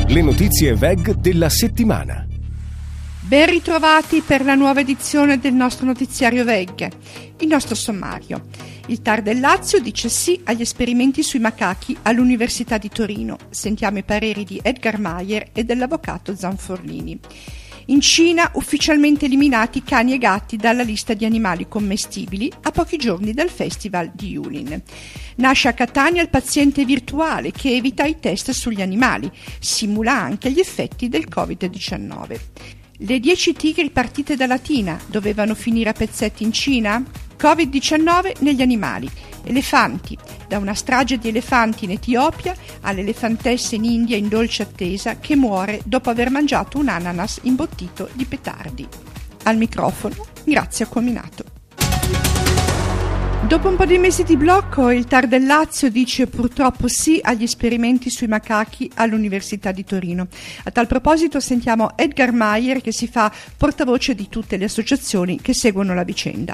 Le notizie VEG della settimana. Ben ritrovati per la nuova edizione del nostro notiziario VEG. Il nostro sommario. Il TAR del Lazio dice sì agli esperimenti sui macachi all'Università di Torino. Sentiamo i pareri di Edgar Meyer e dell'avvocato Zanforlini. In Cina ufficialmente eliminati cani e gatti dalla lista di animali commestibili a pochi giorni dal Festival di Yulin. Nasce a Catania il paziente virtuale che evita i test sugli animali, simula anche gli effetti del Covid-19. Le 10 tigri partite da Latina dovevano finire a pezzetti in Cina? Covid-19 negli animali. Elefanti. Da una strage di elefanti in Etiopia all'elefantessa in India in dolce attesa che muore dopo aver mangiato un ananas imbottito di petardi. Al microfono, Grazia Cominato. Dopo un po' di mesi di blocco, il TAR del Lazio dice purtroppo sì agli esperimenti sui macachi all'Università di Torino. A tal proposito sentiamo Edgar Meyer che si fa portavoce di tutte le associazioni che seguono la vicenda.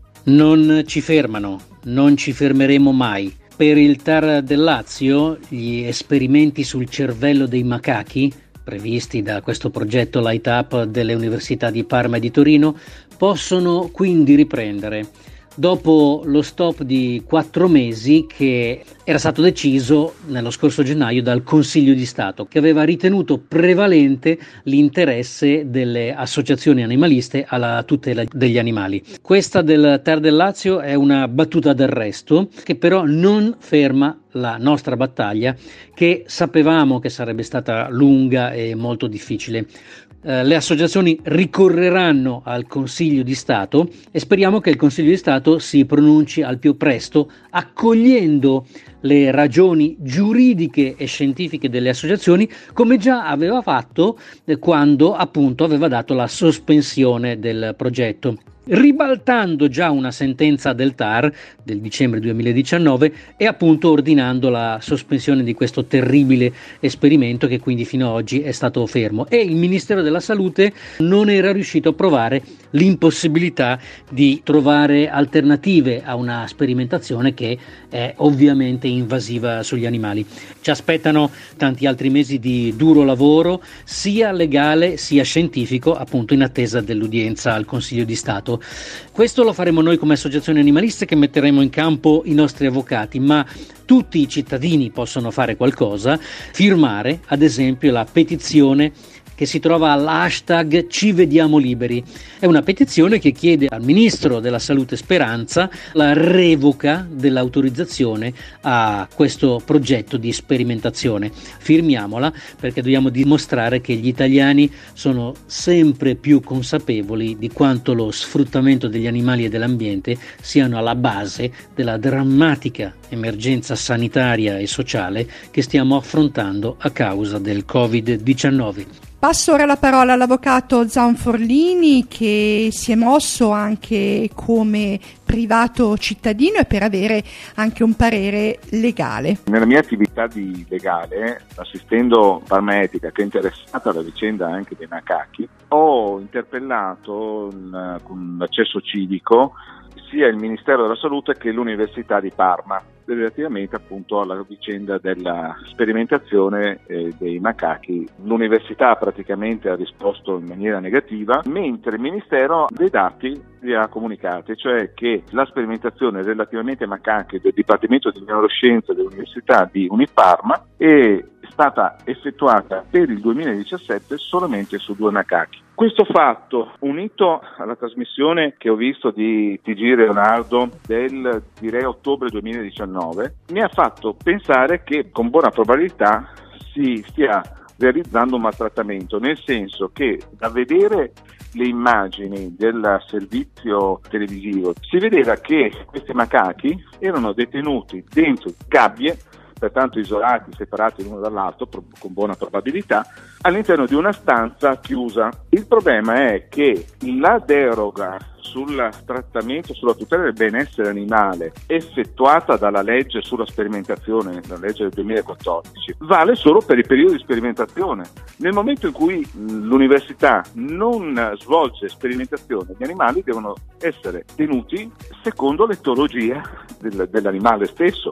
Non ci fermano, non ci fermeremo mai. Per il TAR del Lazio, gli esperimenti sul cervello dei macachi, previsti da questo progetto Light Up delle Università di Parma e di Torino, possono quindi riprendere. Dopo lo stop di 4 mesi che era stato deciso nello scorso gennaio dal Consiglio di Stato, che aveva ritenuto prevalente l'interesse delle associazioni animaliste alla tutela degli animali. Questa del TAR del Lazio è una battuta d'arresto che però non ferma la nostra battaglia, che sapevamo che sarebbe stata lunga e molto difficile. Le associazioni ricorreranno al Consiglio di Stato e speriamo che il Consiglio di Stato si pronunci al più presto, accogliendo le ragioni giuridiche e scientifiche delle associazioni, come già aveva fatto quando appunto aveva dato la sospensione del progetto, ribaltando già una sentenza del TAR del dicembre 2019 e appunto ordinando la sospensione di questo terribile esperimento che quindi fino ad oggi è stato fermo. E il Ministero della Salute non era riuscito a provare l'impossibilità di trovare alternative a una sperimentazione che è ovviamente invasiva sugli animali. Ci aspettano tanti altri mesi di duro lavoro, sia legale sia scientifico, appunto in attesa dell'udienza al Consiglio di Stato. Questo lo faremo noi come associazioni animaliste, che metteremo in campo i nostri avvocati, ma tutti i cittadini possono fare qualcosa, firmare ad esempio la petizione che si trova all'hashtag Ci Vediamo Liberi. È una petizione che chiede al Ministro della Salute Speranza la revoca dell'autorizzazione a questo progetto di sperimentazione. Firmiamola perché dobbiamo dimostrare che gli italiani sono sempre più consapevoli di quanto lo sfruttamento degli animali e dell'ambiente siano alla base della drammatica emergenza sanitaria e sociale che stiamo affrontando a causa del Covid-19. Passo ora la parola all'avvocato Zanforlini, che si è mosso anche come privato cittadino e per avere anche un parere legale. Nella mia attività di legale, assistendo Parma Etica, che è interessata alla vicenda anche dei macachi, ho interpellato con l'accesso civico sia il Ministero della Salute che l'Università di Parma, relativamente appunto alla vicenda della sperimentazione dei macachi. L'Università praticamente ha risposto in maniera negativa, mentre il Ministero dei dati li ha comunicati, cioè che la sperimentazione relativamente ai macachi del Dipartimento di Neuroscienze dell'Università di Uniparma è stata effettuata per il 2017 solamente su 2 macachi. Questo fatto, unito alla trasmissione che ho visto di TG Leonardo del, direi, ottobre 2019, mi ha fatto pensare che con buona probabilità si stia realizzando un maltrattamento, nel senso che da vedere le immagini del servizio televisivo si vedeva che questi macachi erano detenuti dentro gabbie, pertanto isolati, separati l'uno dall'altro con buona probabilità, all'interno di una stanza chiusa. Il problema è che la deroga sul trattamento, sulla tutela del benessere animale effettuata dalla legge sulla sperimentazione, la legge del 2014, vale solo per il periodo di sperimentazione. Nel momento in cui l'università non svolge sperimentazione, gli animali devono essere tenuti secondo l'etologia dell'animale stesso.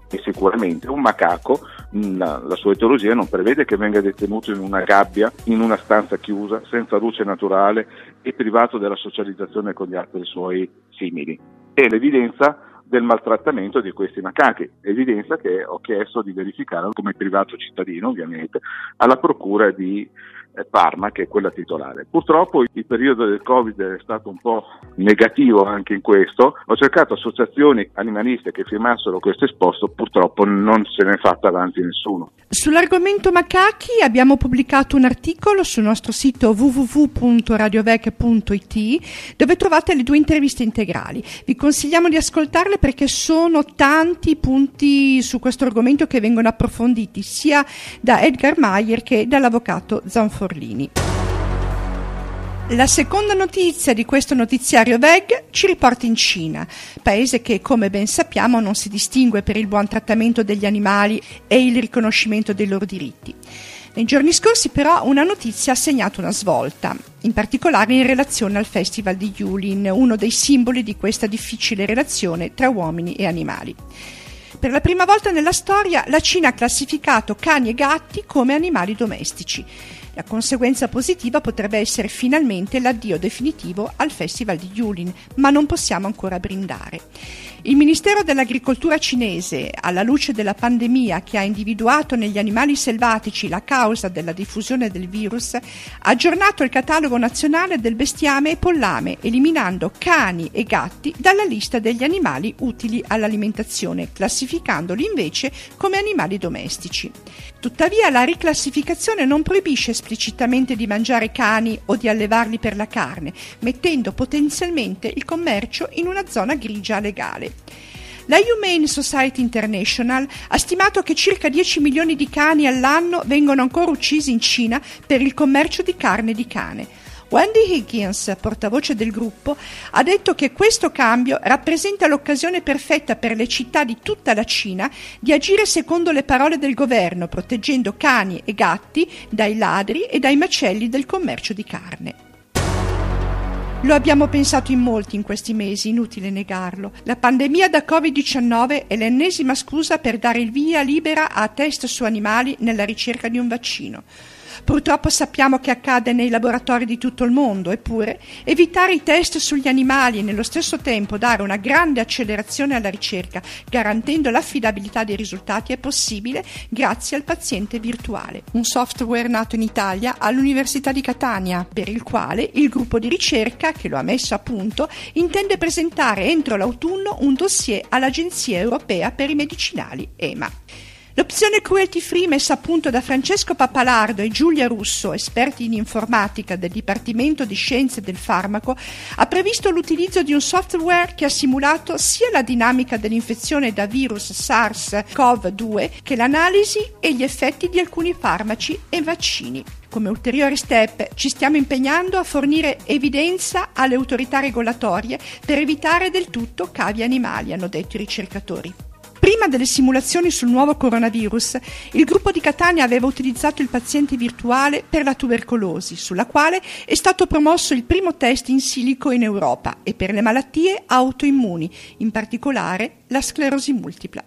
E sicuramente un macaco, la sua etologia non prevede che venga detenuto in una gabbia, in una stanza chiusa, senza luce naturale e privato della socializzazione con gli altri suoi simili. E l'evidenza del maltrattamento di questi macachi, evidenza che ho chiesto di verificare come privato cittadino, ovviamente, alla procura di Parma, che è quella titolare. Purtroppo il periodo del Covid è stato un po' negativo anche in questo. Ho cercato associazioni animaliste che firmassero questo esposto, purtroppo non se ne è fatta avanti nessuno. Sull'argomento macachi abbiamo pubblicato un articolo sul nostro sito www.radiovec.it dove trovate le 2 interviste integrali. Vi consigliamo di ascoltarle perché sono tanti punti su questo argomento che vengono approfonditi sia da Edgar Meyer che dall'avvocato Zanforlini. La seconda notizia di questo notiziario VEG ci riporta in Cina, paese che, come ben sappiamo, non si distingue per il buon trattamento degli animali e il riconoscimento dei loro diritti. Nei giorni scorsi, però, una notizia ha segnato una svolta, in particolare in relazione al Festival di Yulin, uno dei simboli di questa difficile relazione tra uomini e animali. Per la prima volta nella storia, la Cina ha classificato cani e gatti come animali domestici. La conseguenza positiva potrebbe essere finalmente l'addio definitivo al Festival di Yulin, ma non possiamo ancora brindare. Il Ministero dell'Agricoltura cinese, alla luce della pandemia che ha individuato negli animali selvatici la causa della diffusione del virus, ha aggiornato il catalogo nazionale del bestiame e pollame, eliminando cani e gatti dalla lista degli animali utili all'alimentazione, classificandoli invece come animali domestici. Tuttavia, la riclassificazione non proibisce esplicitamente di mangiare cani o di allevarli per la carne, mettendo potenzialmente il commercio in una zona grigia legale. La Humane Society International ha stimato che circa 10 milioni di cani all'anno vengono ancora uccisi in Cina per il commercio di carne di cane. Wendy Higgins, portavoce del gruppo, ha detto che questo cambio rappresenta l'occasione perfetta per le città di tutta la Cina di agire secondo le parole del governo, proteggendo cani e gatti dai ladri e dai macelli del commercio di carne. Lo abbiamo pensato in molti in questi mesi, inutile negarlo. La pandemia da Covid-19 è l'ennesima scusa per dare il via libera a test su animali nella ricerca di un vaccino. Purtroppo sappiamo che accade nei laboratori di tutto il mondo, eppure evitare i test sugli animali e nello stesso tempo dare una grande accelerazione alla ricerca, garantendo l'affidabilità dei risultati, è possibile grazie al paziente virtuale, un software nato in Italia all'Università di Catania, per il quale il gruppo di ricerca che lo ha messo a punto intende presentare entro l'autunno un dossier all'Agenzia Europea per i Medicinali EMA. L'opzione cruelty free messa a punto da Francesco Pappalardo e Giulia Russo, esperti in informatica del Dipartimento di Scienze del Farmaco, ha previsto l'utilizzo di un software che ha simulato sia la dinamica dell'infezione da virus SARS-CoV-2 che l'analisi e gli effetti di alcuni farmaci e vaccini. Come ulteriore step ci stiamo impegnando a fornire evidenza alle autorità regolatorie per evitare del tutto cavi animali, hanno detto i ricercatori. Prima delle simulazioni sul nuovo coronavirus, il gruppo di Catania aveva utilizzato il paziente virtuale per la tubercolosi, sulla quale è stato promosso il primo test in silico in Europa, e per le malattie autoimmuni, in particolare la sclerosi multipla.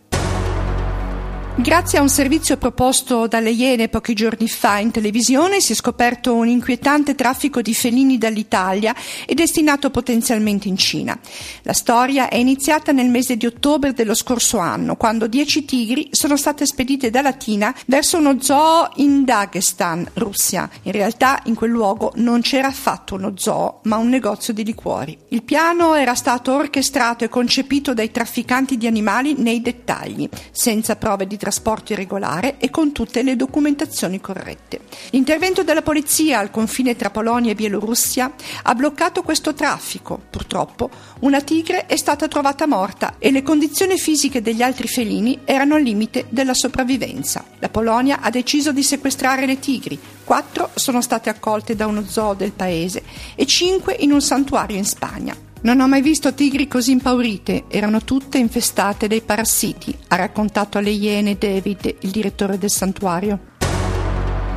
Grazie a un servizio proposto dalle Iene pochi giorni fa in televisione si è scoperto un inquietante traffico di felini dall'Italia e destinato potenzialmente in Cina. La storia è iniziata nel mese di ottobre dello scorso anno, quando 10 tigri sono state spedite da Latina verso uno zoo in Dagestan, Russia. In realtà in quel luogo non c'era affatto uno zoo, ma un negozio di liquori. Il piano era stato orchestrato e concepito dai trafficanti di animali nei dettagli, senza prove di trasporto irregolare e con tutte le documentazioni corrette. L'intervento della polizia al confine tra Polonia e Bielorussia ha bloccato questo traffico. Purtroppo una tigre è stata trovata morta e le condizioni fisiche degli altri felini erano al limite della sopravvivenza. La Polonia ha deciso di sequestrare le tigri. 4 sono state accolte da uno zoo del paese e 5 in un santuario in Spagna. Non ho mai visto tigri così impaurite, erano tutte infestate dai parassiti, ha raccontato alle Iene David, il direttore del santuario.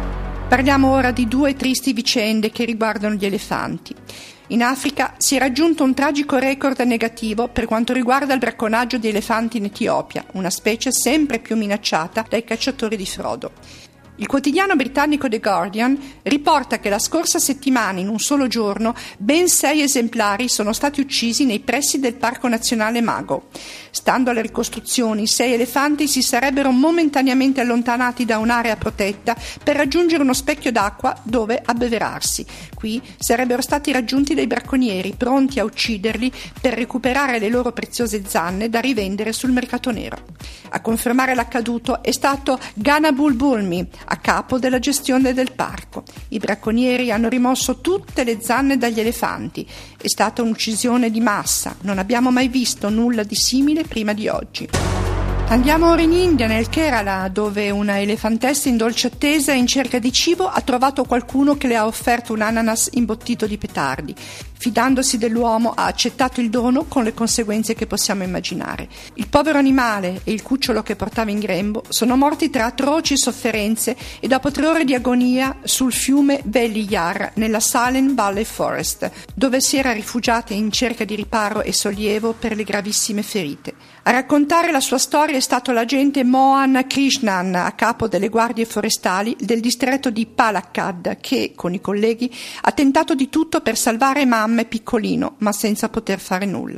Parliamo ora di due tristi vicende che riguardano gli elefanti. In Africa si è raggiunto un tragico record negativo per quanto riguarda il bracconaggio di elefanti in Etiopia, una specie sempre più minacciata dai cacciatori di frodo. Il quotidiano britannico The Guardian riporta che la scorsa settimana, in un solo giorno, ben 6 esemplari sono stati uccisi nei pressi del Parco Nazionale Mago. Stando alle ricostruzioni, 6 elefanti si sarebbero momentaneamente allontanati da un'area protetta per raggiungere uno specchio d'acqua dove abbeverarsi. Qui sarebbero stati raggiunti dai bracconieri pronti a ucciderli per recuperare le loro preziose zanne da rivendere sul mercato nero. A confermare l'accaduto è stato Ghana Bulbulmi, a capo della gestione del parco. I bracconieri hanno rimosso tutte le zanne dagli elefanti. È stata un'uccisione di massa. Non abbiamo mai visto nulla di simile prima di oggi. Andiamo ora in India, nel Kerala, dove una elefantessa in dolce attesa e in cerca di cibo ha trovato qualcuno che le ha offerto un ananas imbottito di petardi. Fidandosi dell'uomo, ha accettato il dono con le conseguenze che possiamo immaginare. Il povero animale e il cucciolo che portava in grembo sono morti tra atroci sofferenze e dopo 3 ore di agonia sul fiume Veliyar, nella Salem Valley Forest, dove si era rifugiata in cerca di riparo e sollievo per le gravissime ferite. A raccontare la sua storia è stato l'agente Mohan Krishnan, a capo delle guardie forestali del distretto di Palakkad, che, con i colleghi, ha tentato di tutto per salvare Mamme piccolino, ma senza poter fare nulla.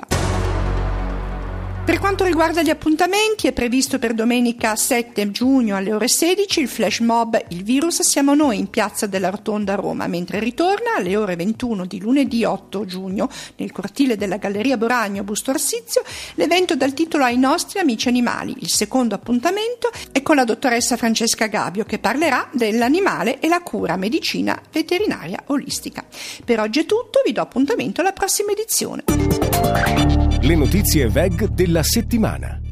Per quanto riguarda gli appuntamenti, è previsto per domenica 7 giugno alle ore 16 il flash mob Il Virus Siamo Noi in Piazza della Rotonda a Roma, mentre ritorna alle ore 21 di lunedì 8 giugno nel cortile della Galleria Boragno a Busto Arsizio l'evento dal titolo Ai nostri amici animali. Il secondo appuntamento è con la dottoressa Francesca Gabio, che parlerà dell'animale e la cura medicina veterinaria olistica. Per oggi è tutto, vi do appuntamento alla prossima edizione. Le notizie VEG della settimana.